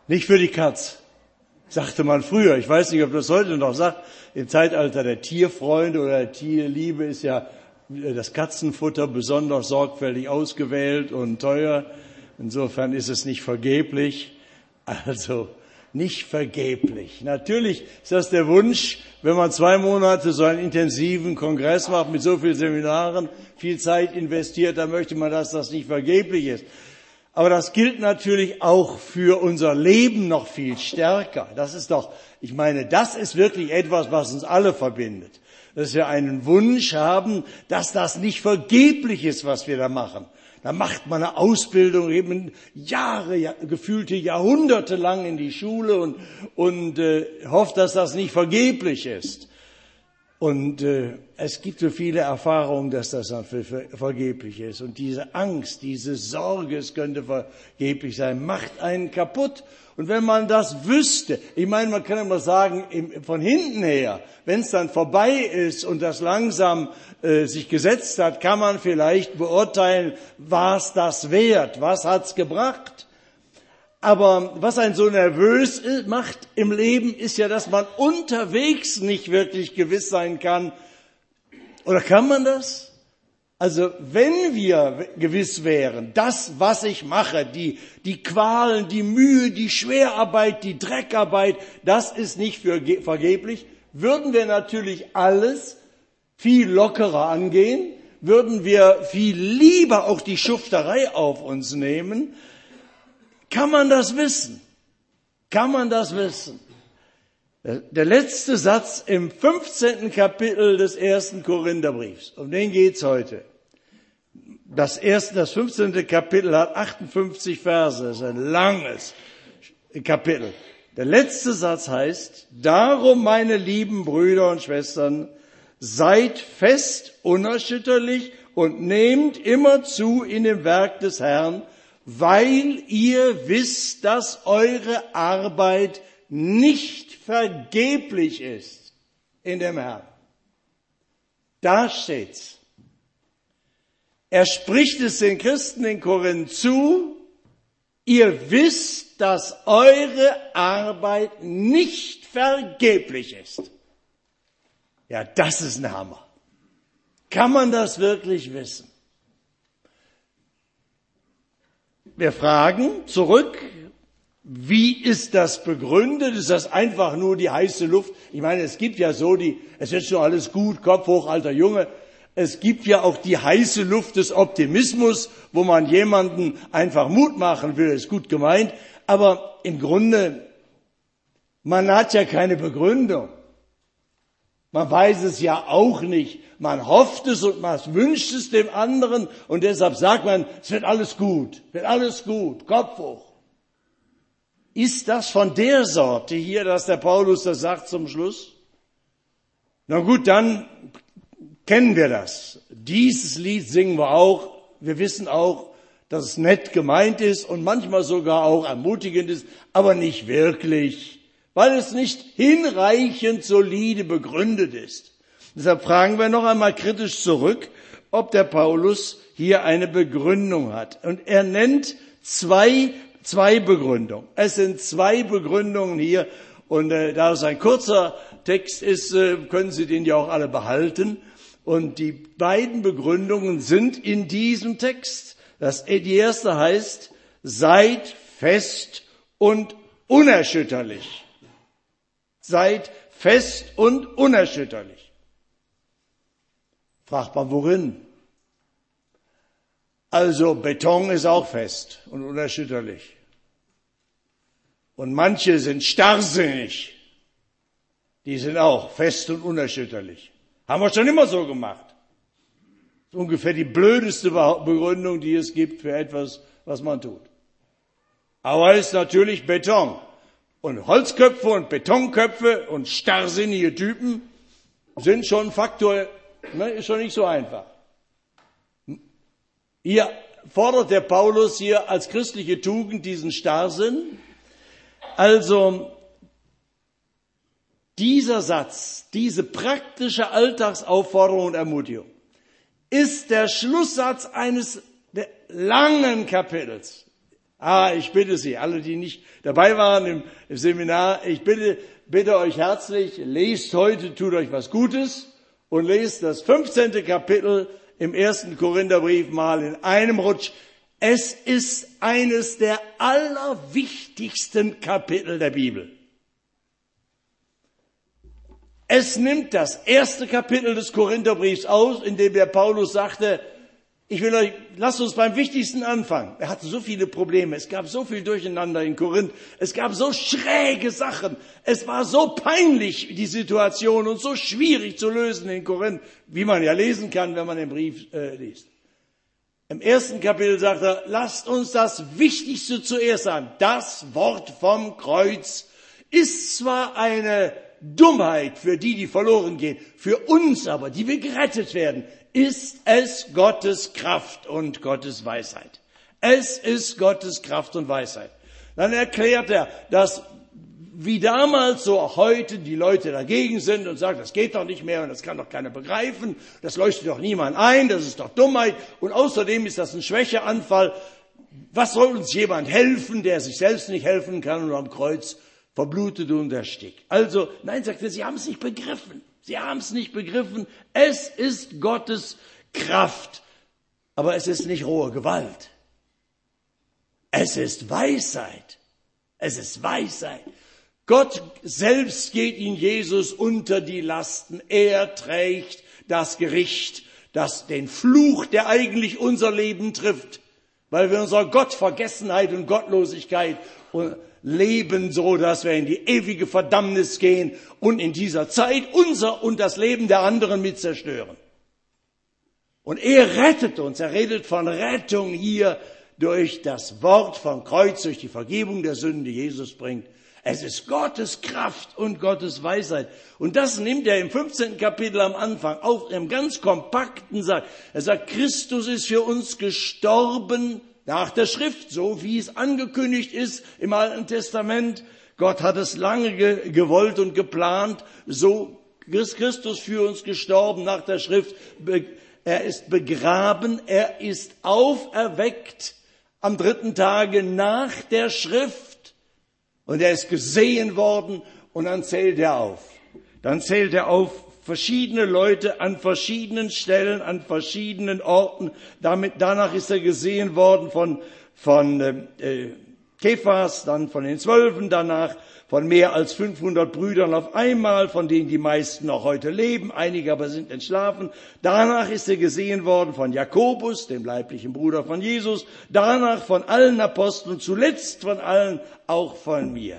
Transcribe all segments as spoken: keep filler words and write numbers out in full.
Nicht für die Katz, sagte man früher. Ich weiß nicht, ob das heute noch sagt. Im Zeitalter der Tierfreunde oder der Tierliebe ist ja das Katzenfutter besonders sorgfältig ausgewählt und teuer. Insofern ist es nicht vergeblich. Also nicht vergeblich. Natürlich ist das der Wunsch, wenn man zwei Monate so einen intensiven Kongress macht mit so vielen Seminaren, viel Zeit investiert, dann möchte man, dass das nicht vergeblich ist. Aber das gilt natürlich auch für unser Leben noch viel stärker. Das ist doch, ich meine, das ist wirklich etwas, was uns alle verbindet. Dass wir einen Wunsch haben, dass das nicht vergeblich ist, was wir da machen. Da macht man eine Ausbildung, eben Jahre, ja, gefühlte Jahrhunderte lang in die Schule und, und äh, hofft, dass das nicht vergeblich ist. Und äh, es gibt so viele Erfahrungen, dass das dann für, für, vergeblich ist. Und diese Angst, diese Sorge, es könnte vergeblich sein, macht einen kaputt. Und wenn man das wüsste, ich meine, man kann immer sagen, im, von hinten her, wenn es dann vorbei ist und das langsam äh, sich gesetzt hat, kann man vielleicht beurteilen, war es das wert, was hat's gebracht? Aber was einen so nervös macht im Leben, ist ja, dass man unterwegs nicht wirklich gewiss sein kann. Oder kann man das? Also wenn wir gewiss wären, das, was ich mache, die, die Qualen, die Mühe, die Schwerarbeit, die Dreckarbeit, das ist nicht für, vergeblich, würden wir natürlich alles viel lockerer angehen, würden wir viel lieber auch die Schufterei auf uns nehmen. Kann man das wissen? Kann man das wissen? Der letzte Satz im fünfzehnten Kapitel des ersten Korintherbriefs, um den geht's heute. Das erste, das fünfzehnte Kapitel hat achtundfünfzig Verse, das ist ein langes Kapitel. Der letzte Satz heißt: Darum, meine lieben Brüder und Schwestern, seid fest, unerschütterlich und nehmt immer zu in dem Werk des Herrn, weil ihr wisst, dass eure Arbeit nicht vergeblich ist in dem Herrn. Da steht's. Er spricht es den Christen in Korinth zu, ihr wisst, dass eure Arbeit nicht vergeblich ist. Ja, das ist ein Hammer. Kann man das wirklich wissen? Wir fragen zurück, wie ist das begründet? Ist das einfach nur die heiße Luft? Ich meine, es gibt ja so die, es ist schon alles gut, Kopf hoch, alter Junge. Es gibt ja auch die heiße Luft des Optimismus, wo man jemanden einfach Mut machen will, ist gut gemeint. Aber im Grunde, man hat ja keine Begründung. Man weiß es ja auch nicht. Man hofft es und man wünscht es dem anderen und deshalb sagt man, es wird alles gut, wird alles gut, Kopf hoch. Ist das von der Sorte hier, dass der Paulus das sagt zum Schluss? Na gut, dann kennen wir das. Dieses Lied singen wir auch. Wir wissen auch, dass es nett gemeint ist und manchmal sogar auch ermutigend ist, aber nicht wirklich, weil es nicht hinreichend solide begründet ist. Deshalb fragen wir noch einmal kritisch zurück, ob der Paulus hier eine Begründung hat. Und er nennt zwei, zwei Begründungen. Es sind zwei Begründungen hier. Und äh, da es ein kurzer Text ist, äh, können Sie den ja auch alle behalten. Und die beiden Begründungen sind in diesem Text. Das, die erste heißt, seid fest und unerschütterlich. Seid fest und unerschütterlich. Fragt man, worin? Also Beton ist auch fest und unerschütterlich. Und manche sind starrsinnig. Die sind auch fest und unerschütterlich. Haben wir schon immer so gemacht. Das ist ungefähr die blödeste Begründung, die es gibt für etwas, was man tut. Aber es ist natürlich Beton. Und Holzköpfe und Betonköpfe und starrsinnige Typen sind schon Faktor, ne, ist schon nicht so einfach. Hier fordert der Paulus hier als christliche Tugend diesen Starrsinn. Also dieser Satz, diese praktische Alltagsaufforderung und Ermutigung ist der Schlusssatz eines langen Kapitels Ah, ich bitte Sie, alle, die nicht dabei waren im, im Seminar, ich bitte, bitte euch herzlich, lest heute, tut euch was Gutes und lest das fünfzehnte Kapitel im ersten Korintherbrief mal in einem Rutsch. Es ist eines der allerwichtigsten Kapitel der Bibel. Es nimmt das erste Kapitel des Korintherbriefs aus, in dem der Paulus sagte, ich will euch, lasst uns beim Wichtigsten anfangen. Er hatte so viele Probleme, es gab so viel Durcheinander in Korinth, es gab so schräge Sachen, es war so peinlich, die Situation, und so schwierig zu lösen in Korinth, wie man ja lesen kann, wenn man den Brief äh, liest. Im ersten Kapitel sagt er, lasst uns das Wichtigste zuerst sagen. Das Wort vom Kreuz ist zwar eine Dummheit für die, die verloren gehen, für uns aber, die wir gerettet werden, ist es Gottes Kraft und Gottes Weisheit. Es ist Gottes Kraft und Weisheit. Dann erklärt er, dass wie damals, so auch heute die Leute dagegen sind und sagen, das geht doch nicht mehr und das kann doch keiner begreifen, das leuchtet doch niemand ein, das ist doch Dummheit und außerdem ist das ein Schwächeanfall. Was soll uns jemand helfen, der sich selbst nicht helfen kann und am Kreuz verblutet und erstickt? Also, nein, sagt er, Sie haben es nicht begriffen. Sie haben es nicht begriffen. Es ist Gottes Kraft, aber es ist nicht rohe Gewalt. Es ist Weisheit. Es ist Weisheit. Gott selbst geht in Jesus unter die Lasten. Er trägt das Gericht, das den Fluch, der eigentlich unser Leben trifft, weil wir unserer Gottvergessenheit und Gottlosigkeit leben, so dass wir in die ewige Verdammnis gehen und in dieser Zeit unser und das Leben der anderen mit zerstören. Und er rettet uns. Er redet von Rettung hier durch das Wort vom Kreuz, durch die Vergebung der Sünden, die Jesus bringt. Es ist Gottes Kraft und Gottes Weisheit. Und das nimmt er im fünfzehnten Kapitel am Anfang auf, im ganz kompakten Satz. Er sagt, Christus ist für uns gestorben nach der Schrift, so wie es angekündigt ist im Alten Testament. Gott hat es lange ge- gewollt und geplant. So ist Christus für uns gestorben nach der Schrift. Be- er ist begraben, er ist auferweckt am dritten Tage nach der Schrift. Und er ist gesehen worden und dann zählt er auf. Dann zählt er auf verschiedene Leute an verschiedenen Stellen, an verschiedenen Orten. Damit, danach ist er gesehen worden von, von äh, Kephas, dann von den Zwölfen, danach von mehr als fünfhundert Brüdern auf einmal, von denen die meisten noch heute leben, einige aber sind entschlafen. Danach ist er gesehen worden von Jakobus, dem leiblichen Bruder von Jesus, danach von allen Aposteln, zuletzt von allen auch von mir.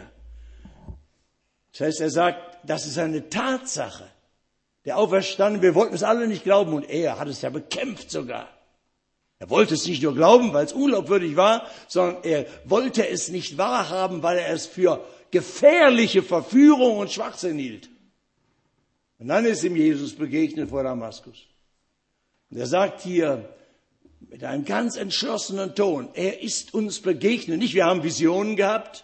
Das heißt, er sagt, das ist eine Tatsache. Der Auferstandene, wir wollten es alle nicht glauben und er hat es ja bekämpft sogar. Er wollte es nicht nur glauben, weil es unglaubwürdig war, sondern er wollte es nicht wahrhaben, weil er es für gefährliche Verführung und Schwachsinn hielt. Und dann ist ihm Jesus begegnet vor Damaskus. Und er sagt hier mit einem ganz entschlossenen Ton, er ist uns begegnet. Nicht, wir haben Visionen gehabt.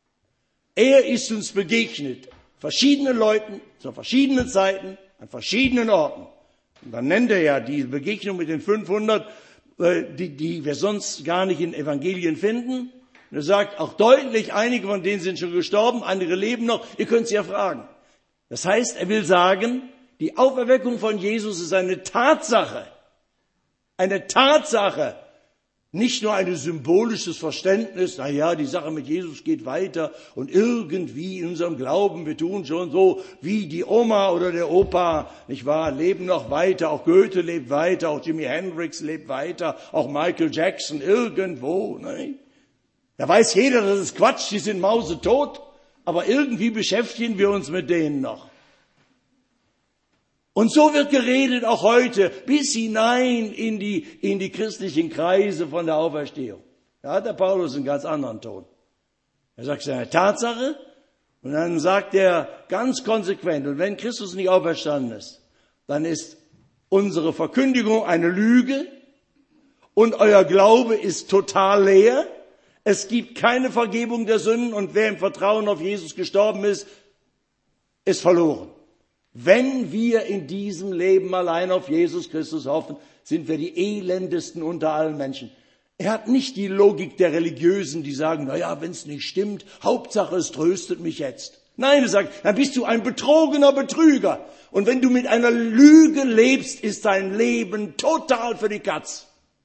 Er ist uns begegnet. Verschiedenen Leuten, zu verschiedenen Zeiten, an verschiedenen Orten. Und dann nennt er ja die Begegnung mit den fünfhundert, die, die wir sonst gar nicht in Evangelien finden. Und er sagt auch deutlich, einige von denen sind schon gestorben, andere leben noch. Ihr könnt sie ja fragen. Das heißt, er will sagen, die Auferweckung von Jesus ist eine Tatsache. Eine Tatsache. Nicht nur ein symbolisches Verständnis, na ja, die Sache mit Jesus geht weiter und irgendwie in unserem Glauben, wir tun schon so, wie die Oma oder der Opa, nicht wahr, leben noch weiter, auch Goethe lebt weiter, auch Jimi Hendrix lebt weiter, auch Michael Jackson irgendwo, nein. Da weiß jeder, das ist Quatsch, die sind mausetot, aber irgendwie beschäftigen wir uns mit denen noch. Und so wird geredet auch heute bis hinein in die, in die christlichen Kreise von der Auferstehung. Da hat der Paulus einen ganz anderen Ton. Er sagt, es ist eine Tatsache und dann sagt er ganz konsequent, und wenn Christus nicht auferstanden ist, dann ist unsere Verkündigung eine Lüge und euer Glaube ist total leer. Es gibt keine Vergebung der Sünden und wer im Vertrauen auf Jesus gestorben ist, ist verloren. Wenn wir in diesem Leben allein auf Jesus Christus hoffen, sind wir die elendesten unter allen Menschen. Er hat nicht die Logik der Religiösen, die sagen, na ja, wenn es nicht stimmt, Hauptsache es tröstet mich jetzt. Nein, er sagt, dann bist du ein betrogener Betrüger. Und wenn du mit einer Lüge lebst, ist dein Leben total für die Katz.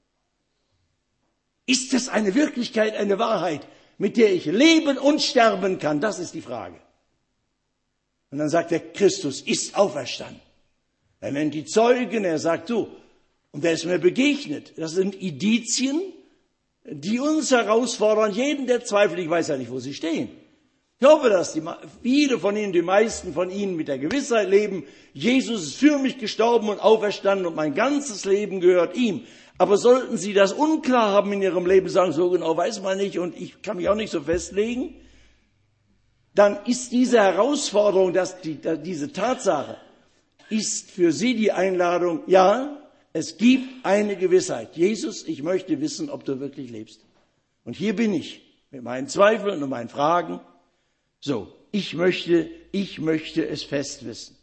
Ist es eine Wirklichkeit, eine Wahrheit, mit der ich leben und sterben kann? Das ist die Frage. Und dann sagt er, Christus ist auferstanden. Er nennt die Zeugen, er sagt so, und der ist mir begegnet. Das sind Indizien, die uns herausfordern, jeden, der zweifelt, ich weiß ja nicht, wo sie stehen. Ich hoffe, dass die, viele von Ihnen, die meisten von Ihnen mit der Gewissheit leben, Jesus ist für mich gestorben und auferstanden und mein ganzes Leben gehört ihm. Aber sollten Sie das unklar haben in Ihrem Leben, sagen, so genau weiß man nicht und ich kann mich auch nicht so festlegen, dann ist diese Herausforderung, dass die, diese Tatsache, ist für Sie die Einladung, ja, es gibt eine Gewissheit. Jesus, ich möchte wissen, ob du wirklich lebst. Und hier bin ich mit meinen Zweifeln und meinen Fragen. So, ich möchte, ich möchte es fest wissen.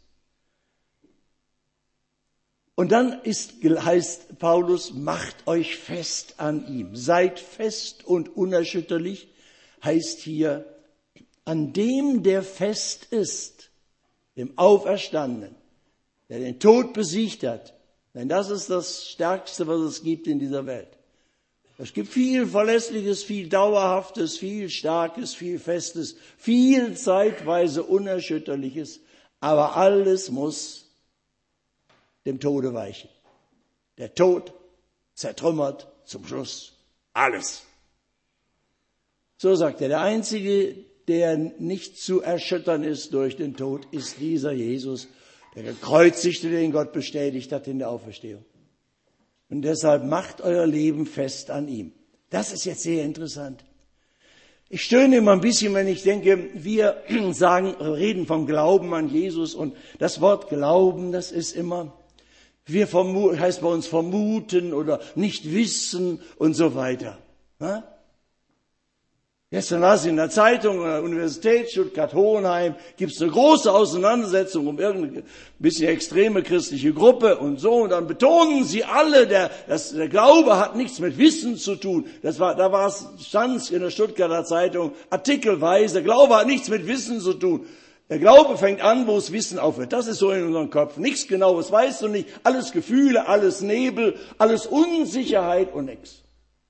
Und dann ist, heißt Paulus, macht euch fest an ihm. Seid fest und unerschütterlich, heißt hier, an dem, der fest ist, dem Auferstandenen, der den Tod besiegt hat. Denn das ist das Stärkste, was es gibt in dieser Welt. Es gibt viel Verlässliches, viel Dauerhaftes, viel Starkes, viel Festes, viel zeitweise Unerschütterliches. Aber alles muss dem Tode weichen. Der Tod zertrümmert zum Schluss alles. So sagt er, der Einzige, der nicht zu erschüttern ist durch den Tod, ist dieser Jesus, der Gekreuzigte, den Gott bestätigt hat in der Auferstehung. Und deshalb macht euer Leben fest an ihm. Das ist jetzt sehr interessant. Ich stöhne immer ein bisschen, wenn ich denke, wir sagen, reden vom Glauben an Jesus und das Wort Glauben, das ist immer, wir vermuten, heißt bei uns vermuten oder nicht wissen und so weiter. Ja? Gestern las ich in der Zeitung, an der Universität Stuttgart-Hohenheim, gibt es eine große Auseinandersetzung um irgendeine bisschen extreme christliche Gruppe und so. Und dann betonen sie alle, der, das, der Glaube hat nichts mit Wissen zu tun. Das war, da war es, stand in der Stuttgarter Zeitung artikelweise, der Glaube hat nichts mit Wissen zu tun. Der Glaube fängt an, wo das Wissen aufhört. Das ist so in unserem Kopf. Nichts Genaues weißt du nicht. Alles Gefühle, alles Nebel, alles Unsicherheit und nichts.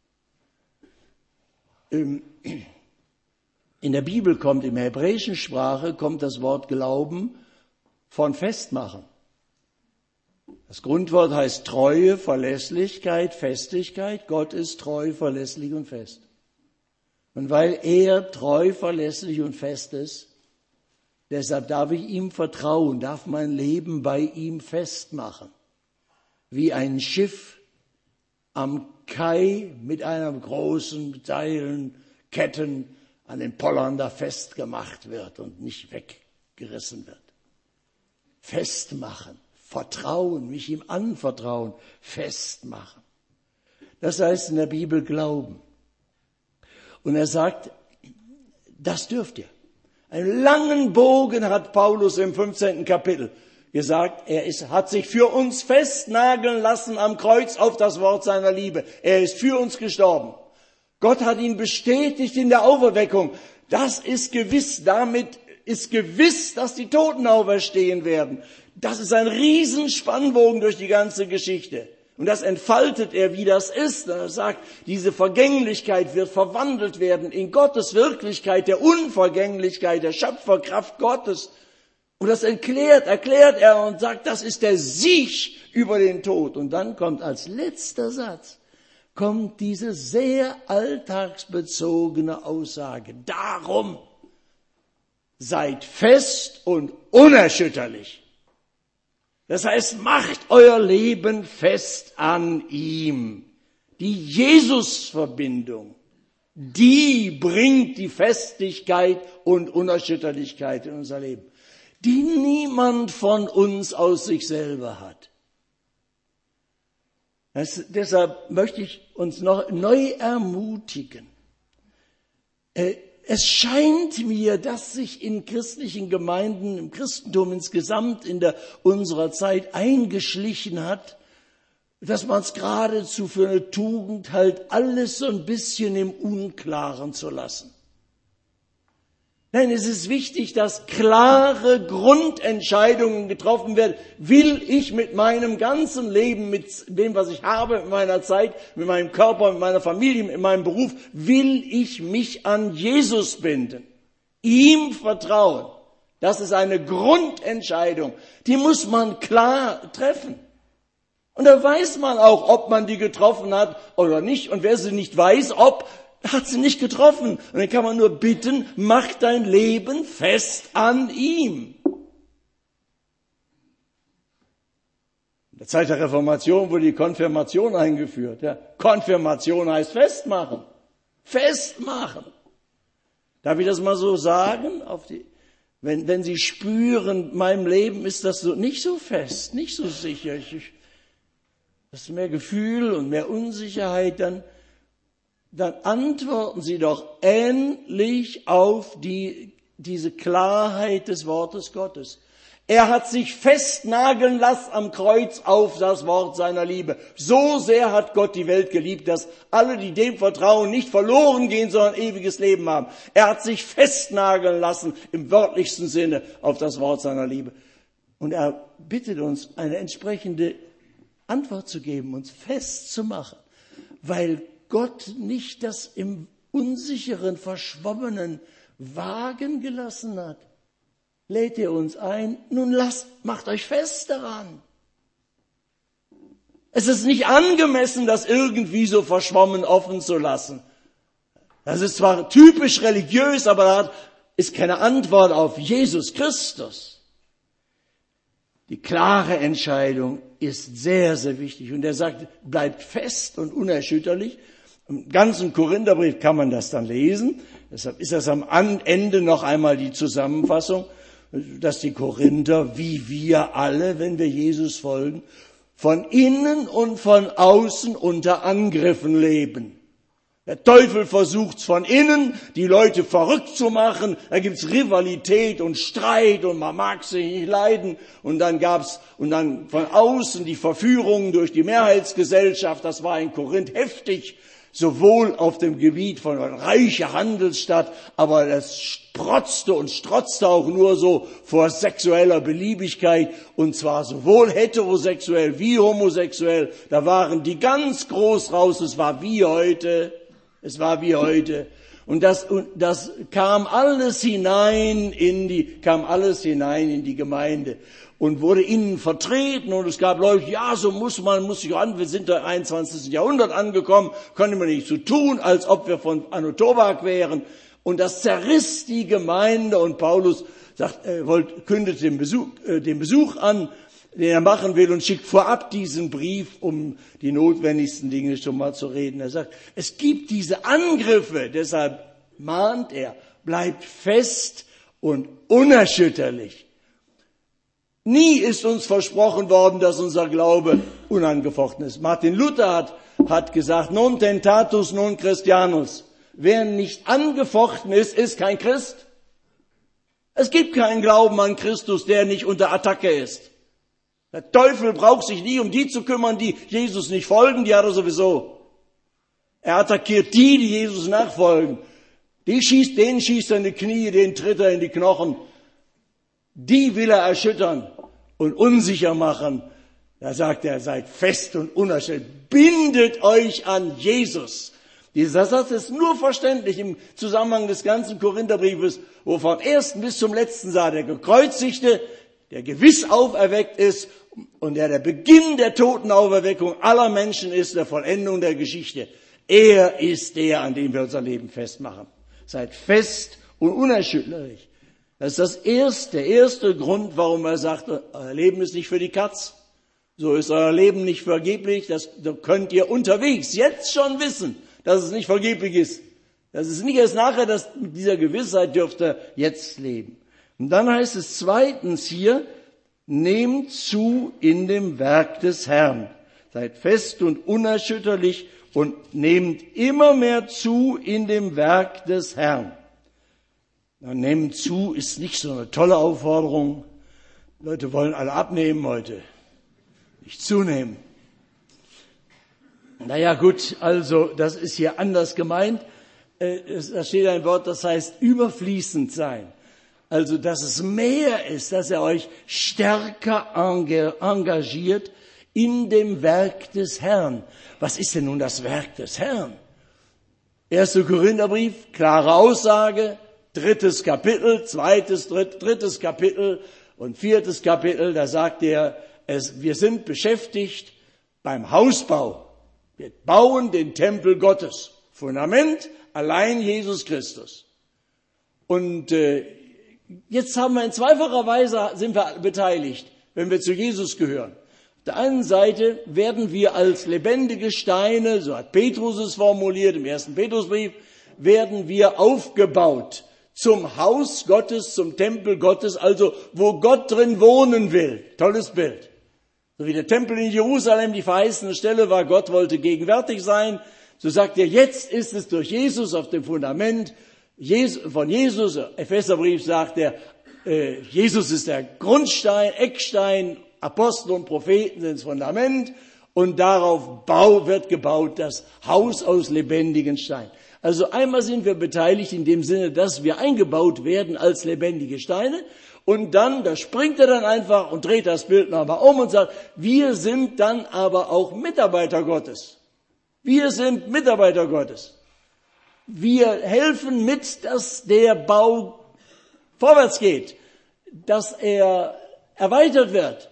Ähm, In der Bibel kommt, in der hebräischen Sprache, kommt das Wort Glauben von Festmachen. Das Grundwort heißt Treue, Verlässlichkeit, Festigkeit. Gott ist treu, verlässlich und fest. Und weil er treu, verlässlich und fest ist, deshalb darf ich ihm vertrauen, darf mein Leben bei ihm festmachen. Wie ein Schiff am Kai mit einem großen Seilen, Ketten, an den Pollern da festgemacht wird und nicht weggerissen wird. Festmachen, vertrauen, mich ihm anvertrauen, festmachen. Das heißt in der Bibel Glauben. Und er sagt, das dürft ihr. Einen langen Bogen hat Paulus im fünfzehnten Kapitel gesagt. Er ist, hat sich für uns festnageln lassen am Kreuz auf das Wort seiner Liebe. Er ist für uns gestorben. Gott hat ihn bestätigt in der Auferweckung. Das ist gewiss, damit ist gewiss, dass die Toten auferstehen werden. Das ist ein Riesenspannbogen durch die ganze Geschichte. Und das entfaltet er, wie das ist. Und er sagt, diese Vergänglichkeit wird verwandelt werden in Gottes Wirklichkeit, der Unvergänglichkeit, der Schöpferkraft Gottes. Und das erklärt, erklärt er und sagt, das ist der Sieg über den Tod. Und dann kommt als letzter Satz, kommt diese sehr alltagsbezogene Aussage. Darum seid fest und unerschütterlich. Das heißt, macht euer Leben fest an ihm. Die Jesus-Verbindung, die bringt die Festigkeit und Unerschütterlichkeit in unser Leben, die niemand von uns aus sich selber hat. Das, deshalb möchte ich uns noch neu ermutigen. Äh, es scheint mir, dass sich in christlichen Gemeinden, im Christentum insgesamt in der, unserer Zeit eingeschlichen hat, dass man es geradezu für eine Tugend hält, alles so ein bisschen im Unklaren zu lassen. Nein, es ist wichtig, dass klare Grundentscheidungen getroffen werden. Will ich mit meinem ganzen Leben, mit dem, was ich habe, mit meiner Zeit, mit meinem Körper, mit meiner Familie, mit meinem Beruf, will ich mich an Jesus binden? Ihm vertrauen. Das ist eine Grundentscheidung. Die muss man klar treffen. Und da weiß man auch, ob man die getroffen hat oder nicht. Und wer sie nicht weiß, ob, hat sie nicht getroffen. Und dann kann man nur bitten, mach dein Leben fest an ihm. In der Zeit der Reformation wurde die Konfirmation eingeführt. Ja. Konfirmation heißt festmachen. Festmachen. Darf ich das mal so sagen? Auf die, wenn, wenn Sie spüren, meinem Leben ist das so, nicht so fest, nicht so sicher. Ich, ich, das ist mehr Gefühl und mehr Unsicherheit, dann dann antworten Sie doch endlich auf die, diese Klarheit des Wortes Gottes. Er hat sich festnageln lassen am Kreuz auf das Wort seiner Liebe. So sehr hat Gott die Welt geliebt, dass alle, die dem vertrauen, nicht verloren gehen, sondern ewiges Leben haben. Er hat sich festnageln lassen im wörtlichsten Sinne auf das Wort seiner Liebe. Und er bittet uns, eine entsprechende Antwort zu geben, uns festzumachen, weil Gott nicht das im unsicheren, verschwommenen Wagen gelassen hat. Lädt er uns ein, nun lasst, macht euch fest daran. Es ist nicht angemessen, das irgendwie so verschwommen offen zu lassen. Das ist zwar typisch religiös, aber da ist keine Antwort auf Jesus Christus. Die klare Entscheidung ist sehr, sehr wichtig. Und er sagt, bleibt fest und unerschütterlich. Im ganzen Korintherbrief kann man das dann lesen. Deshalb ist das am Ende noch einmal die Zusammenfassung, dass die Korinther, wie wir alle, wenn wir Jesus folgen, von innen und von außen unter Angriffen leben. Der Teufel versucht's von innen, die Leute verrückt zu machen. Da gibt's Rivalität und Streit und man mag sich nicht leiden. Und dann gab's, und dann von außen die Verführung durch die Mehrheitsgesellschaft. Das war in Korinth heftig. Sowohl auf dem Gebiet von einer reichen Handelsstadt, aber das sprotzte und strotzte auch nur so vor sexueller Beliebigkeit, und zwar sowohl heterosexuell wie homosexuell. Da waren die ganz groß raus, es war wie heute, es war wie heute. Und das, und das kam alles hinein in die, kam alles hinein in die Gemeinde. Und wurde innen vertreten, und es gab Leute, ja, so muss man, muss sich an, wir sind im einundzwanzigsten Jahrhundert angekommen, können wir nicht so tun, als ob wir von Anno Tobak wären. Und das zerriss die Gemeinde, und Paulus sagt, er wollte, kündet den Besuch, äh, den Besuch an, den er machen will, und schickt vorab diesen Brief, um die notwendigsten Dinge schon mal zu reden. Er sagt, es gibt diese Angriffe, deshalb mahnt er, bleibt fest und unerschütterlich. Nie ist uns versprochen worden, dass unser Glaube unangefochten ist. Martin Luther hat, hat gesagt, non tentatus non Christianus. Wer nicht angefochten ist, ist kein Christ. Es gibt keinen Glauben an Christus, der nicht unter Attacke ist. Der Teufel braucht sich nie um die zu kümmern, die Jesus nicht folgen, die hat er sowieso. Er attackiert die, die Jesus nachfolgen. Die schießt, den schießt er in die Knie, den tritt er in die Knochen. Die will er erschüttern und unsicher machen. Da sagt er, seid fest und unerschütterlich. Bindet euch an Jesus. Dieser Satz ist nur verständlich im Zusammenhang des ganzen Korintherbriefes, wo vom ersten bis zum letzten sah der Gekreuzigte, der gewiss auferweckt ist und der der Beginn der Totenauferweckung aller Menschen ist, der Vollendung der Geschichte. Er ist der, an dem wir unser Leben festmachen. Seid fest und unerschütterlich. Das ist das erste, der erste Grund, warum er sagt, euer Leben ist nicht für die Katz. So ist euer Leben nicht vergeblich. Das könnt ihr unterwegs jetzt schon wissen, dass es nicht vergeblich ist. Das ist nicht erst nachher, dass mit dieser Gewissheit dürft ihr jetzt leben. Und dann heißt es zweitens hier, nehmt zu in dem Werk des Herrn. Seid fest und unerschütterlich und nehmt immer mehr zu in dem Werk des Herrn. Nehmt zu ist nicht so eine tolle Aufforderung. Die Leute wollen alle abnehmen heute, nicht zunehmen. Naja gut, also das ist hier anders gemeint. Da steht ein Wort, das heißt überfließend sein. Also dass es mehr ist, dass er euch stärker engagiert in dem Werk des Herrn. Was ist denn nun das Werk des Herrn? Erster Korintherbrief, klare Aussage, drittes Kapitel, zweites, dritt, drittes Kapitel und viertes Kapitel, da sagt er, es, wir sind beschäftigt beim Hausbau. Wir bauen den Tempel Gottes. Fundament allein Jesus Christus. Und äh, jetzt haben wir in zweifacher Weise sind wir beteiligt, wenn wir zu Jesus gehören. Auf der einen Seite werden wir als lebendige Steine, so hat Petrus es formuliert im ersten Petrusbrief, werden wir aufgebaut zum Haus Gottes, zum Tempel Gottes, also wo Gott drin wohnen will. Tolles Bild. So wie der Tempel in Jerusalem die verheißene Stelle war, Gott wollte gegenwärtig sein, so sagt er, jetzt ist es durch Jesus auf dem Fundament von Jesus, Epheserbrief sagt er, Jesus ist der Grundstein, Eckstein, Apostel und Propheten sind das Fundament und darauf wird gebaut das Haus aus lebendigen Steinen. Also einmal sind wir beteiligt in dem Sinne, dass wir eingebaut werden als lebendige Steine. Und dann, da springt er dann einfach und dreht das Bild nochmal um und sagt, wir sind dann aber auch Mitarbeiter Gottes. Wir sind Mitarbeiter Gottes. Wir helfen mit, dass der Bau vorwärts geht, dass er erweitert wird.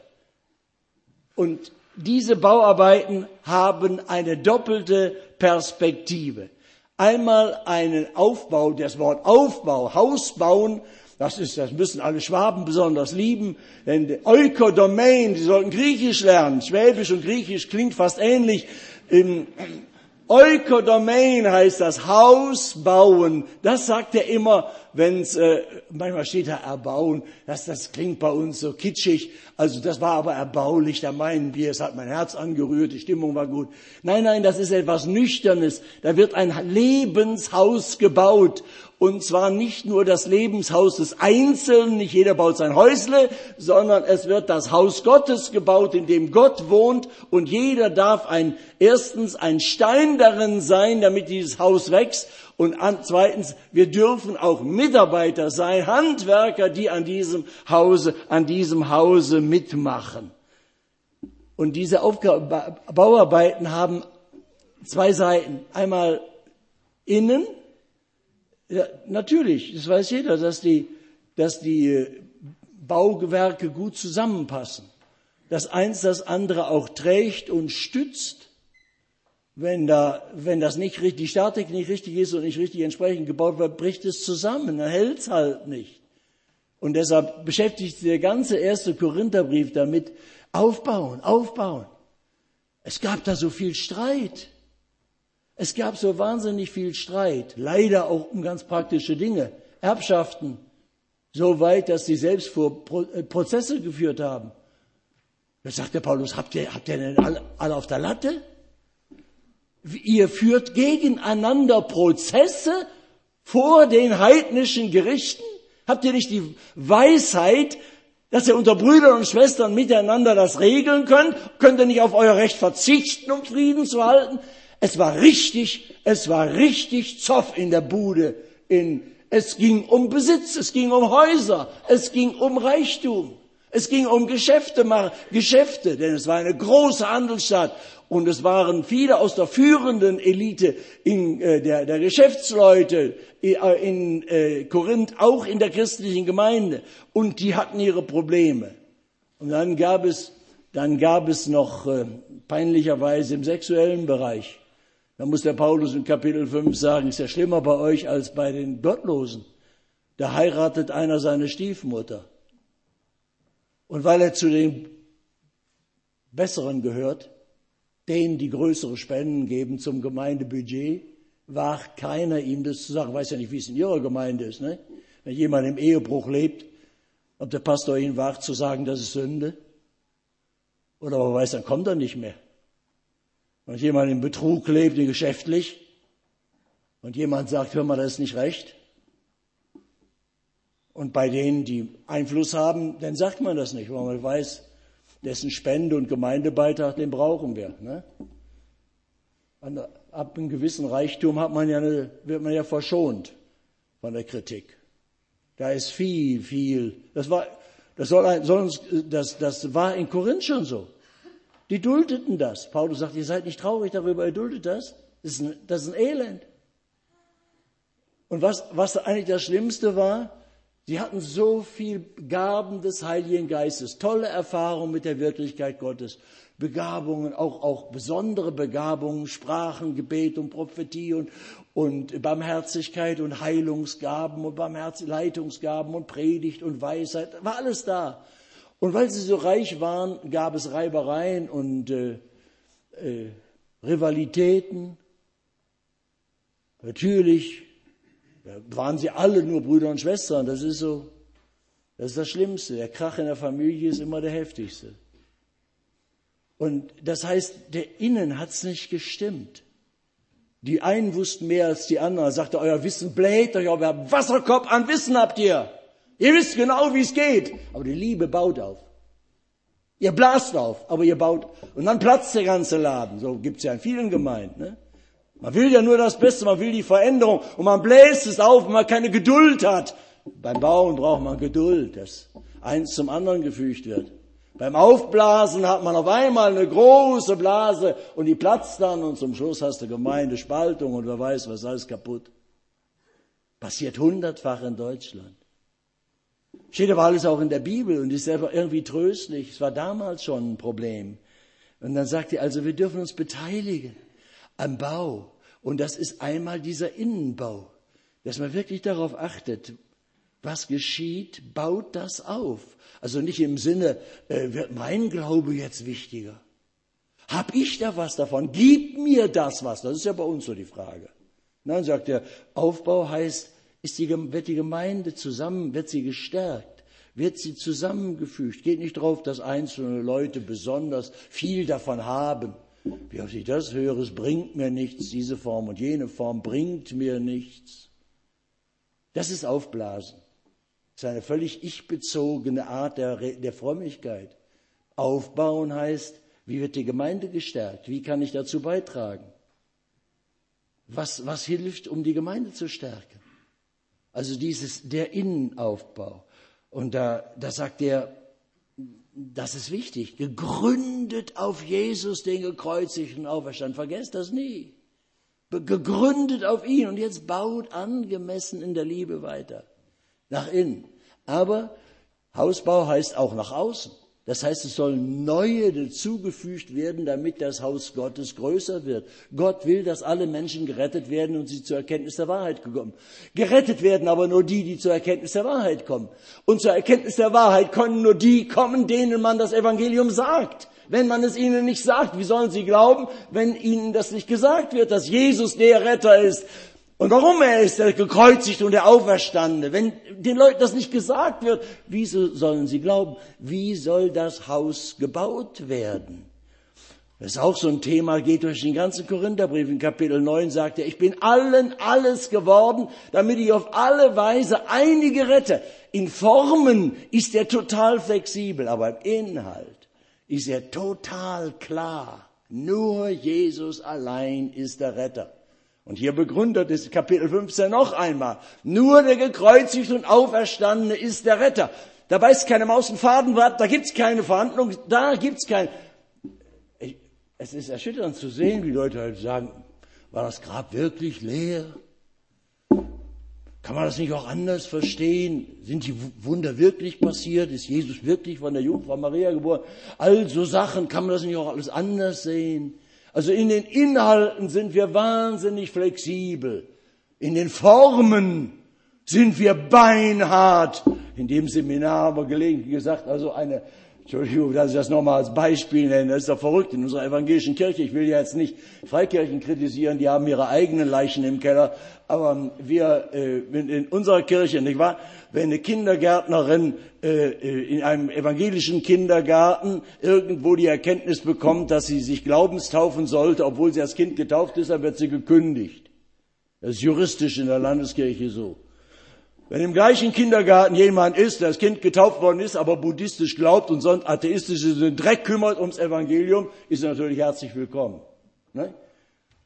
Und diese Bauarbeiten haben eine doppelte Perspektive. Einmal einen Aufbau, das Wort Aufbau, Haus bauen, Das ist, das müssen alle Schwaben besonders lieben, denn Oikodomein, die sollten Griechisch lernen. Schwäbisch und Griechisch klingt fast ähnlich. In Oikodomein heißt das Haus bauen. Das sagt er immer, wenn es, äh, manchmal steht da erbauen. Das, das klingt bei uns so kitschig. Also das war aber erbaulich. Da meinen wir, es hat mein Herz angerührt, die Stimmung war gut. Nein, nein, das ist etwas Nüchternes. Da wird ein Lebenshaus gebaut. Und zwar nicht nur das Lebenshaus des Einzelnen, nicht jeder baut sein Häusle, sondern es wird das Haus Gottes gebaut, in dem Gott wohnt und jeder darf ein, erstens ein Stein darin sein, damit dieses Haus wächst und an, zweitens, wir dürfen auch Mitarbeiter sein, Handwerker, die an diesem Hause, an diesem Hause mitmachen. Und diese Aufgabe, Bauarbeiten haben zwei Seiten. Einmal innen. Ja, natürlich, das weiß jeder, dass die, dass die Bauwerke gut zusammenpassen. Dass eins das andere auch trägt und stützt. Wenn da, wenn das nicht richtig, die Statik nicht richtig ist und nicht richtig entsprechend gebaut wird, bricht es zusammen, dann hält es halt nicht. Und deshalb beschäftigt sich der ganze erste Korintherbrief damit, aufbauen, aufbauen. Es gab da so viel Streit. Es gab so wahnsinnig viel Streit, leider auch um ganz praktische Dinge, Erbschaften, so weit, dass sie selbst vor Prozesse geführt haben. Da sagt der Paulus, habt ihr, habt ihr denn alle, alle auf der Latte? Ihr führt gegeneinander Prozesse vor den heidnischen Gerichten? Habt ihr nicht die Weisheit, dass ihr unter Brüdern und Schwestern miteinander das regeln könnt? Könnt ihr nicht auf euer Recht verzichten, um Frieden zu halten? Es war richtig, es war richtig Zoff in der Bude. In, es ging um Besitz, es ging um Häuser, es ging um Reichtum, es ging um Geschäfte, Geschäfte, denn es war eine große Handelsstadt und es waren viele aus der führenden Elite in, äh, der, der Geschäftsleute in äh, Korinth, auch in der christlichen Gemeinde, und die hatten ihre Probleme. Und dann gab es, dann gab es noch äh, peinlicherweise im sexuellen Bereich. Da muss der Paulus in Kapitel fünf sagen, ist ja schlimmer bei euch als bei den Gottlosen. Da heiratet einer seine Stiefmutter. Und weil er zu den Besseren gehört, denen die größere Spenden geben zum Gemeindebudget, wagt keiner ihm das zu sagen. Ich weiß ja nicht, wie es in ihrer Gemeinde ist, ne? Wenn jemand im Ehebruch lebt, ob der Pastor ihn wagt zu sagen, das ist Sünde. Oder ob er weiß, dann kommt er nicht mehr. Und jemand im Betrug lebt, geschäftlich, und jemand sagt, hör mal, das ist nicht recht. Und bei denen, die Einfluss haben, dann sagt man das nicht, weil man weiß, dessen Spende und Gemeindebeitrag, den brauchen wir. Ne? Ab einem gewissen Reichtum hat man ja eine, wird man ja verschont von der Kritik. Da ist viel, viel. Das war, das soll ein, sonst, das, das war in Korinth schon so. Die duldeten das. Paulus sagt, ihr seid nicht traurig darüber, ihr duldet das. Das ist ein, das ist ein Elend. Und was, was eigentlich das Schlimmste war, sie hatten so viel Gaben des Heiligen Geistes, tolle Erfahrungen mit der Wirklichkeit Gottes, Begabungen, auch, auch besondere Begabungen, Sprachen, Gebet und Prophetie und, und Barmherzigkeit und Heilungsgaben und Barmherz- Leitungsgaben und Predigt und Weisheit, war alles da. Und weil sie so reich waren, gab es Reibereien und äh, äh, Rivalitäten. Natürlich waren sie alle nur Brüder und Schwestern, das ist so, das ist das Schlimmste. Der Krach in der Familie ist immer der heftigste. Und das heißt, der Innen hat's nicht gestimmt. Die einen wussten mehr als die anderen. Er sagte, euer Wissen bläht euch, euer Wasserkopf an Wissen habt ihr. Ihr wisst genau, wie es geht. Aber die Liebe baut auf. Ihr blast auf, aber ihr baut. Und dann platzt der ganze Laden. So gibt's ja in vielen Gemeinden. Ne? Man will ja nur das Beste, man will die Veränderung. Und man bläst es auf, wenn man keine Geduld hat. Beim Bauen braucht man Geduld, dass eins zum anderen gefügt wird. Beim Aufblasen hat man auf einmal eine große Blase und die platzt dann und zum Schluss hast du Gemeindespaltung und wer weiß, was alles kaputt. Passiert hundertfach in Deutschland. Steht aber alles auch in der Bibel und ist selber irgendwie tröstlich. Es war damals schon ein Problem. Und dann sagt er also, wir dürfen uns beteiligen am Bau. Und das ist einmal dieser Innenbau, dass man wirklich darauf achtet, was geschieht, baut das auf. Also nicht im Sinne, äh, wird mein Glaube jetzt wichtiger? Hab ich da was davon? Gib mir das was? Das ist ja bei uns so die Frage. Nein, sagt er, Aufbau heißt, ist die, wird die Gemeinde zusammen, wird sie gestärkt, wird sie zusammengefügt. Geht nicht drauf, dass einzelne Leute besonders viel davon haben. Wie oft ich das höre, es bringt mir nichts, diese Form und jene Form bringt mir nichts. Das ist Aufblasen. Das ist eine völlig ich-bezogene Art der, der Frömmigkeit. Aufbauen heißt, wie wird die Gemeinde gestärkt? Wie kann ich dazu beitragen? Was, was hilft, um die Gemeinde zu stärken? Also dieses, der Innenaufbau. Und da, da sagt er, das ist wichtig, gegründet auf Jesus, den gekreuzigten Auferstand. Vergesst das nie. Gegründet auf ihn und jetzt baut angemessen in der Liebe weiter. Nach innen. Aber Hausbau heißt auch nach außen. Das heißt, es sollen neue dazugefügt werden, damit das Haus Gottes größer wird. Gott will, dass alle Menschen gerettet werden und sie zur Erkenntnis der Wahrheit kommen. Gerettet werden aber nur die, die zur Erkenntnis der Wahrheit kommen. Und zur Erkenntnis der Wahrheit können nur die kommen, denen man das Evangelium sagt. Wenn man es ihnen nicht sagt, wie sollen sie glauben, wenn ihnen das nicht gesagt wird, dass Jesus der Retter ist? Und warum er ist, der gekreuzigt und der Auferstandene. Wenn den Leuten das nicht gesagt wird, wieso sollen sie glauben? Wie soll das Haus gebaut werden? Das ist auch so ein Thema, geht durch den ganzen Korintherbrief. In Kapitel neun sagt er, ich bin allen alles geworden, damit ich auf alle Weise einige rette. In Formen ist er total flexibel, aber im Inhalt ist er total klar. Nur Jesus allein ist der Retter. Und hier begründet es Kapitel fünfzehn noch einmal. Nur der gekreuzigte und Auferstandene ist der Retter. Da beißt keine Maus den Faden, da gibt's keine Verhandlung, da gibt's kein... Es ist erschütternd zu sehen, wie Leute halt sagen, war das Grab wirklich leer? Kann man das nicht auch anders verstehen? Sind die Wunder wirklich passiert? Ist Jesus wirklich von der Jungfrau Maria geboren? All so Sachen, kann man das nicht auch alles anders sehen? Also in den Inhalten sind wir wahnsinnig flexibel. In den Formen sind wir beinhart. In dem Seminar haben wir gelegentlich gesagt, also eine, Entschuldigung, dass ich das nochmal als Beispiel nenne, das ist doch verrückt in unserer evangelischen Kirche. Ich will ja jetzt nicht Freikirchen kritisieren, die haben ihre eigenen Leichen im Keller. Aber wir äh, in unserer Kirche, nicht wahr? Wenn eine Kindergärtnerin äh, in einem evangelischen Kindergarten irgendwo die Erkenntnis bekommt, dass sie sich glaubenstaufen sollte, obwohl sie als Kind getauft ist, dann wird sie gekündigt. Das ist juristisch in der Landeskirche so. Wenn im gleichen Kindergarten jemand ist, der als Kind getauft worden ist, aber buddhistisch glaubt und sonst atheistisch den Dreck kümmert ums Evangelium, ist er natürlich herzlich willkommen. Ne?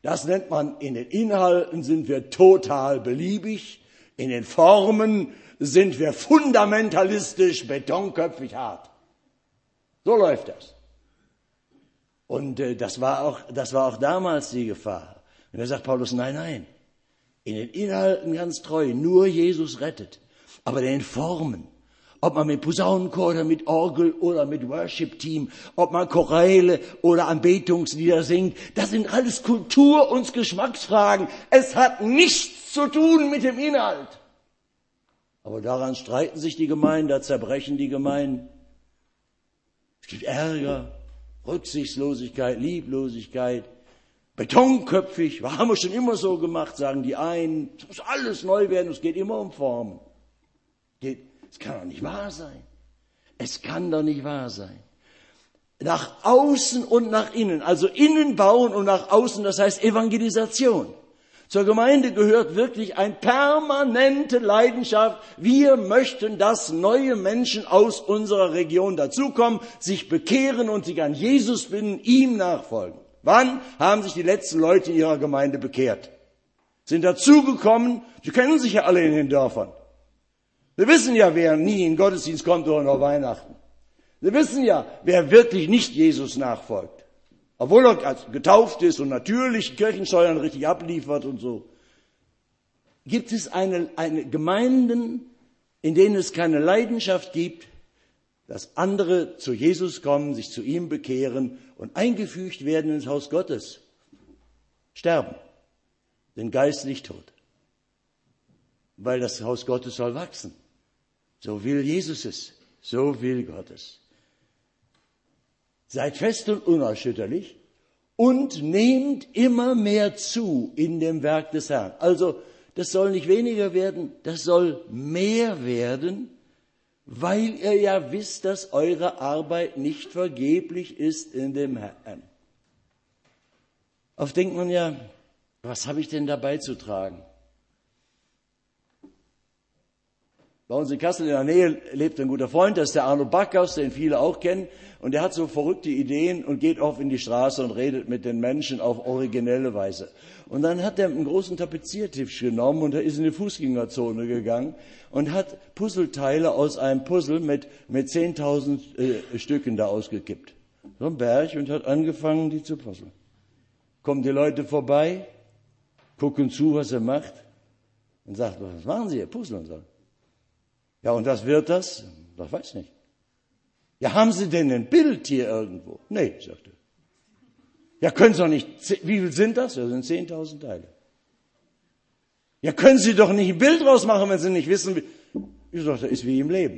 Das nennt man, in den Inhalten sind wir total beliebig, in den Formen sind wir fundamentalistisch, betonköpfig hart. So läuft das. Und äh, das war auch, das war auch damals die Gefahr. Und da sagt Paulus, nein, nein, in den Inhalten ganz treu, nur Jesus rettet. Aber in den Formen, ob man mit Posaunenchor oder mit Orgel oder mit Worship-Team, ob man Choräle oder Anbetungslieder singt, das sind alles Kultur- und Geschmacksfragen. Es hat nichts zu tun mit dem Inhalt. Aber daran streiten sich die Gemeinden, da zerbrechen die Gemeinden. Es gibt Ärger, Rücksichtslosigkeit, Lieblosigkeit, betonköpfig. Wir haben es schon immer so gemacht, sagen die einen. Es muss alles neu werden, es geht immer um Formen. Es kann doch nicht wahr sein. Es kann doch nicht wahr sein. Nach außen und nach innen, also innen bauen und nach außen, das heißt Evangelisation. Zur Gemeinde gehört wirklich eine permanente Leidenschaft. Wir möchten, dass neue Menschen aus unserer Region dazukommen, sich bekehren und sich an Jesus binden, ihm nachfolgen. Wann haben sich die letzten Leute in ihrer Gemeinde bekehrt? Sind dazugekommen, sie kennen sich ja alle in den Dörfern. Wir wissen ja, wer nie in den Gottesdienst kommt oder noch Weihnachten. Wir wissen ja, wer wirklich nicht Jesus nachfolgt. Obwohl er getauft ist und natürlich Kirchensteuern richtig abliefert und so. Gibt es eine, eine Gemeinden, in denen es keine Leidenschaft gibt, dass andere zu Jesus kommen, sich zu ihm bekehren und eingefügt werden ins Haus Gottes? Sterben, sind geistlich tot. Weil das Haus Gottes soll wachsen. So will Jesus es, so will Gott es. Seid fest und unerschütterlich und nehmt immer mehr zu in dem Werk des Herrn. Also, das soll nicht weniger werden, das soll mehr werden, weil ihr ja wisst, dass eure Arbeit nicht vergeblich ist in dem Herrn. Oft denkt man ja, was habe ich denn da beizutragen? Bei uns in Kassel in der Nähe lebt ein guter Freund, das ist der Arno Backhaus, den viele auch kennen. Und der hat so verrückte Ideen und geht oft in die Straße und redet mit den Menschen auf originelle Weise. Und dann hat er einen großen Tapeziertisch genommen und er ist in die Fußgängerzone gegangen und hat Puzzleteile aus einem Puzzle mit, mit zehntausend äh, Stücken da ausgekippt. So ein Berg, und hat angefangen, die zu puzzeln. Kommen die Leute vorbei, gucken zu, was er macht und sagt, was machen Sie hier, puzzeln so. Ja, und was wird das? Ich weiß nicht. Ja, haben Sie denn ein Bild hier irgendwo? Nee, sagte er. Ja, können Sie doch nicht, wie viel sind das? Das sind zehntausend Teile. Ja, können Sie doch nicht ein Bild draus machen, wenn Sie nicht wissen, wie. Ich sagte, das ist wie im Leben.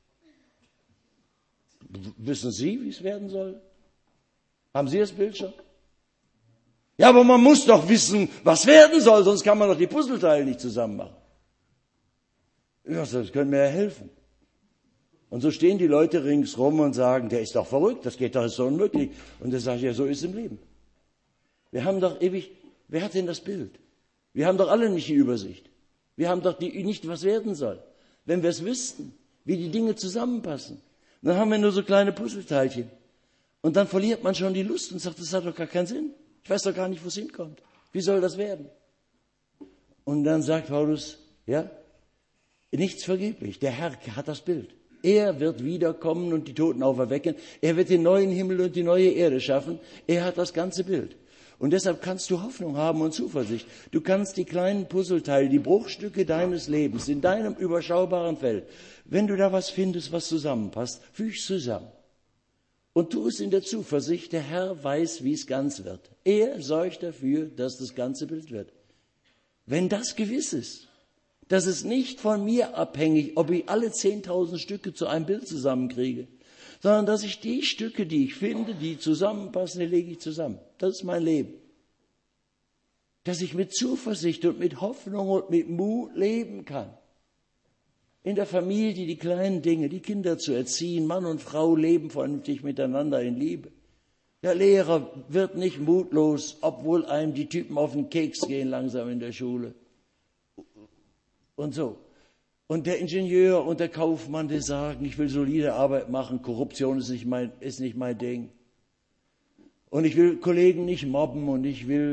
Wissen Sie, wie es werden soll? Haben Sie das Bild schon? Ja, aber man muss doch wissen, was werden soll, sonst kann man doch die Puzzleteile nicht zusammen machen. Ja, das können mir ja helfen. Und so stehen die Leute ringsrum und sagen, der ist doch verrückt, das geht doch, ist so unmöglich. Und er sagt, ja, so ist es im Leben. Wir haben doch ewig, wer hat denn das Bild? Wir haben doch alle nicht die Übersicht. Wir haben doch die, nicht, was werden soll. Wenn wir es wüssten, wie die Dinge zusammenpassen, dann haben wir nur so kleine Puzzleteilchen. Und dann verliert man schon die Lust und sagt, das hat doch gar keinen Sinn. Ich weiß doch gar nicht, wo es hinkommt. Wie soll das werden? Und dann sagt Paulus, ja, nichts vergeblich. Der Herr hat das Bild. Er wird wiederkommen und die Toten auferwecken. Er wird den neuen Himmel und die neue Erde schaffen. Er hat das ganze Bild. Und deshalb kannst du Hoffnung haben und Zuversicht. Du kannst die kleinen Puzzleteile, die Bruchstücke deines Lebens in deinem überschaubaren Feld, wenn du da was findest, was zusammenpasst, fügst zusammen. Und tu es in der Zuversicht, der Herr weiß, wie es ganz wird. Er sorgt dafür, dass das ganze Bild wird. Wenn das gewiss ist, dass es nicht von mir abhängig, ob ich alle zehntausend Stücke zu einem Bild zusammenkriege, sondern dass ich die Stücke, die ich finde, die zusammenpassen, die lege ich zusammen. Das ist mein Leben. Dass ich mit Zuversicht und mit Hoffnung und mit Mut leben kann. In der Familie die kleinen Dinge, die Kinder zu erziehen, Mann und Frau leben vernünftig miteinander in Liebe. Der Lehrer wird nicht mutlos, obwohl einem die Typen auf den Keks gehen langsam in der Schule. Und so. Und der Ingenieur und der Kaufmann, die sagen, ich will solide Arbeit machen, Korruption ist nicht mein, ist nicht mein Ding. Und ich will Kollegen nicht mobben und ich will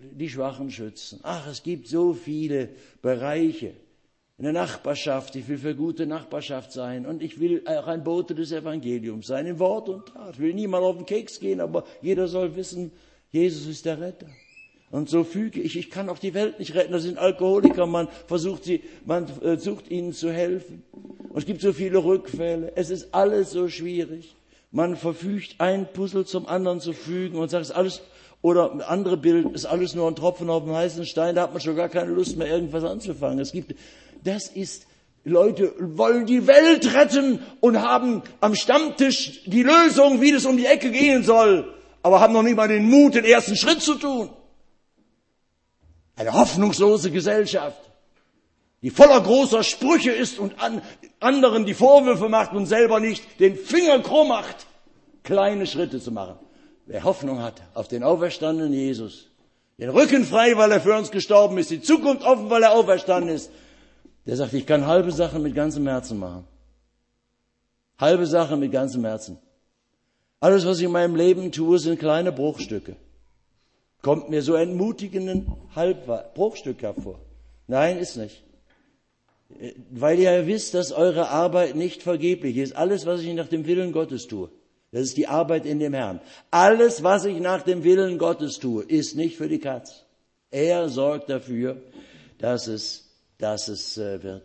die Schwachen schützen. Ach, es gibt so viele Bereiche. In der Nachbarschaft, ich will für gute Nachbarschaft sein und ich will auch ein Bote des Evangeliums sein, in Wort und Tat. Ich will niemand auf den Keks gehen, aber jeder soll wissen, Jesus ist der Retter. Und so füge ich, ich kann auch die Welt nicht retten, das sind Alkoholiker, man versucht sie, man sucht ihnen zu helfen. Und es gibt so viele Rückfälle, es ist alles so schwierig. Man verfügt ein Puzzle zum anderen zu fügen und sagt, es ist alles, oder ein anderes Bild, ist alles nur ein Tropfen auf dem heißen Stein, da hat man schon gar keine Lust mehr, irgendwas anzufangen. Es gibt, das ist, Leute wollen die Welt retten und haben am Stammtisch die Lösung, wie das um die Ecke gehen soll, aber haben noch nicht mal den Mut, den ersten Schritt zu tun. Eine hoffnungslose Gesellschaft, die voller großer Sprüche ist und an anderen die Vorwürfe macht und selber nicht den Finger krumm macht, kleine Schritte zu machen. Wer Hoffnung hat auf den auferstandenen Jesus, den Rücken frei, weil er für uns gestorben ist, die Zukunft offen, weil er auferstanden ist, der sagt, ich kann halbe Sachen mit ganzem Herzen machen. Halbe Sachen mit ganzem Herzen. Alles, was ich in meinem Leben tue, sind kleine Bruchstücke. Kommt mir so entmutigenden Halb- Bruchstück hervor. Nein, ist nicht. Weil ihr ja wisst, dass eure Arbeit nicht vergeblich ist. Alles, was ich nach dem Willen Gottes tue, das ist die Arbeit in dem Herrn. Alles, was ich nach dem Willen Gottes tue, ist nicht für die Katz. Er sorgt dafür, dass es, dass es äh, wird.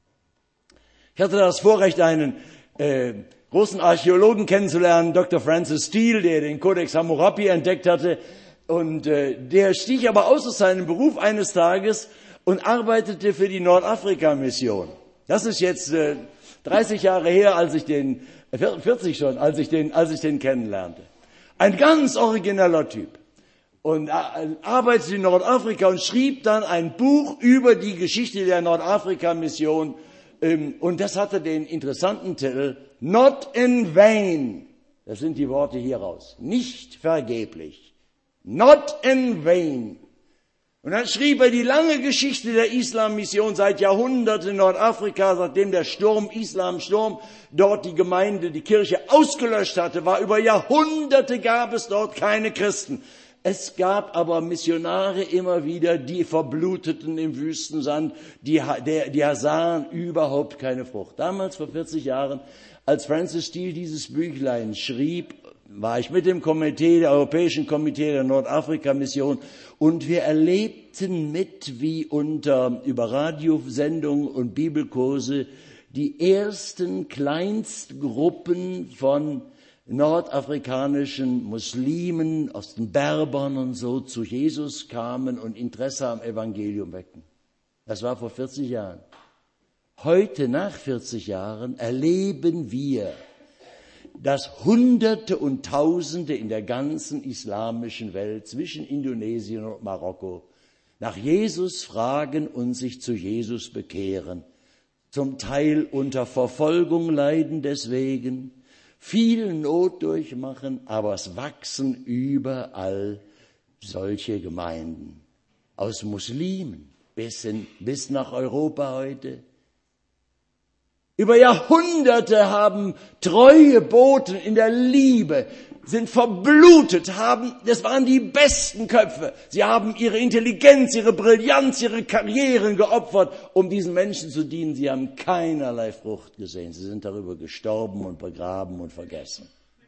Ich hatte das Vorrecht, einen äh, großen Archäologen kennenzulernen, Doktor Francis Steele, der den Codex Hammurapi entdeckt hatte. Und äh, der stieg aber aus aus seinem Beruf eines Tages und arbeitete für die Nordafrika-Mission. Das ist jetzt äh, dreißig Jahre her, als ich den, äh, vierzig schon, als ich den, als ich den kennenlernte. Ein ganz origineller Typ. Und äh, arbeitete in Nordafrika und schrieb dann ein Buch über die Geschichte der Nordafrika-Mission. Ähm, und das hatte den interessanten Titel Not in vain. Das sind die Worte hieraus. Nicht vergeblich. Not in vain. Und dann schrieb er die lange Geschichte der Islam-Mission seit Jahrhunderten in Nordafrika, seitdem der Sturm, Islam-Sturm, dort die Gemeinde, die Kirche ausgelöscht hatte, war über Jahrhunderte gab es dort keine Christen. Es gab aber Missionare immer wieder, die verbluteten im Wüstensand, die, der, die sahen überhaupt keine Frucht. Damals, vor vierzig Jahren, als Francis Steele dieses Büchlein schrieb, war ich mit dem Komitee, der Europäischen Komitee der Nordafrika-Mission und wir erlebten mit, wie unter, über Radiosendungen und Bibelkurse die ersten Kleinstgruppen von nordafrikanischen Muslimen aus den Berbern und so zu Jesus kamen und Interesse am Evangelium weckten. Das war vor vierzig Jahren. Heute, nach vierzig Jahren, erleben wir, dass Hunderte und Tausende in der ganzen islamischen Welt zwischen Indonesien und Marokko nach Jesus fragen und sich zu Jesus bekehren. Zum Teil unter Verfolgung leiden deswegen, viel Not durchmachen, aber es wachsen überall solche Gemeinden. Aus Muslimen bis, in, bis nach Europa heute. Über Jahrhunderte haben treue Boten in der Liebe, sind verblutet, haben, das waren die besten Köpfe. Sie haben ihre Intelligenz, ihre Brillanz, ihre Karrieren geopfert, um diesen Menschen zu dienen. Sie haben keinerlei Frucht gesehen. Sie sind darüber gestorben und begraben und vergessen.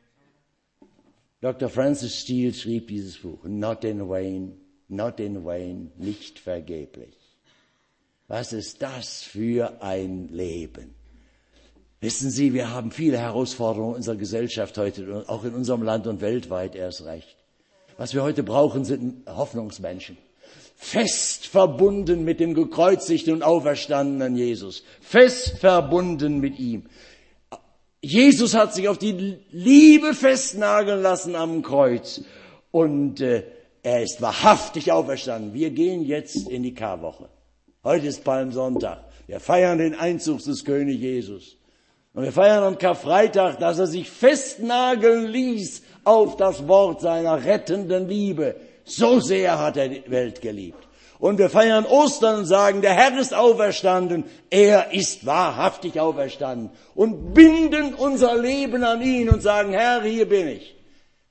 Doktor Francis Steele schrieb dieses Buch, Not in vain, not in vain, nicht vergeblich. Was ist das für ein Leben? Wissen Sie, wir haben viele Herausforderungen in unserer Gesellschaft heute, auch in unserem Land und weltweit erst recht. Was wir heute brauchen, sind Hoffnungsmenschen. Fest verbunden mit dem gekreuzigten und auferstandenen Jesus. Fest verbunden mit ihm. Jesus hat sich auf die Liebe festnageln lassen am Kreuz. Und äh, er ist wahrhaftig auferstanden. Wir gehen jetzt in die Karwoche. Heute ist Palmsonntag. Wir feiern den Einzug des König Jesus. Und wir feiern am Karfreitag, dass er sich festnageln ließ auf das Wort seiner rettenden Liebe. So sehr hat er die Welt geliebt. Und wir feiern Ostern und sagen, der Herr ist auferstanden, er ist wahrhaftig auferstanden. Und binden unser Leben an ihn und sagen, Herr, hier bin ich.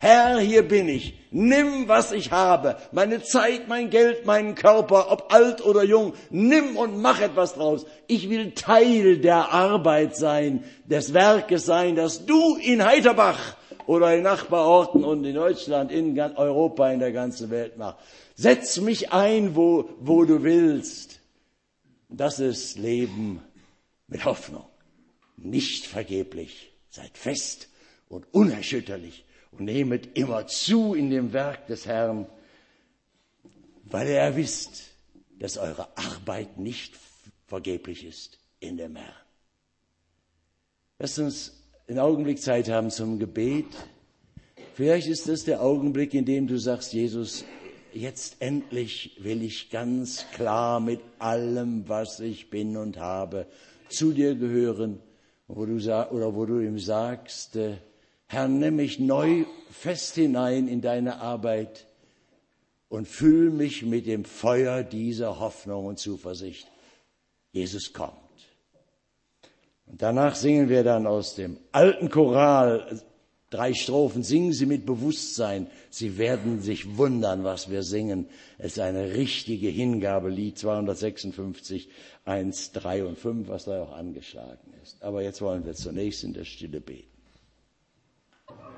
Herr, hier bin ich. Nimm, was ich habe. Meine Zeit, mein Geld, meinen Körper, ob alt oder jung. Nimm und mach etwas draus. Ich will Teil der Arbeit sein, des Werkes sein, das du in Heiterbach oder in Nachbarorten und in Deutschland, in Europa, in der ganzen Welt machst. Setz mich ein, wo, wo du willst. Das ist Leben mit Hoffnung. Nicht vergeblich. Seid fest und unerschütterlich und nehmet immer zu in dem Werk des Herrn, weil ihr wisst, dass eure Arbeit nicht vergeblich ist in dem Herrn. Lasst uns einen Augenblick Zeit haben zum Gebet. Vielleicht ist das der Augenblick, in dem du sagst, Jesus, jetzt endlich will ich ganz klar mit allem, was ich bin und habe, zu dir gehören, wo du, oder wo du ihm sagst, Herr, nimm mich neu fest hinein in deine Arbeit und füll mich mit dem Feuer dieser Hoffnung und Zuversicht. Jesus kommt. Und danach singen wir dann aus dem alten Choral drei Strophen, singen Sie mit Bewusstsein. Sie werden sich wundern, was wir singen. Es ist eine richtige Hingabe, Lied zweihundertsechsundfünfzig, eins, drei und fünf, was da auch angeschlagen ist. Aber jetzt wollen wir zunächst in der Stille beten.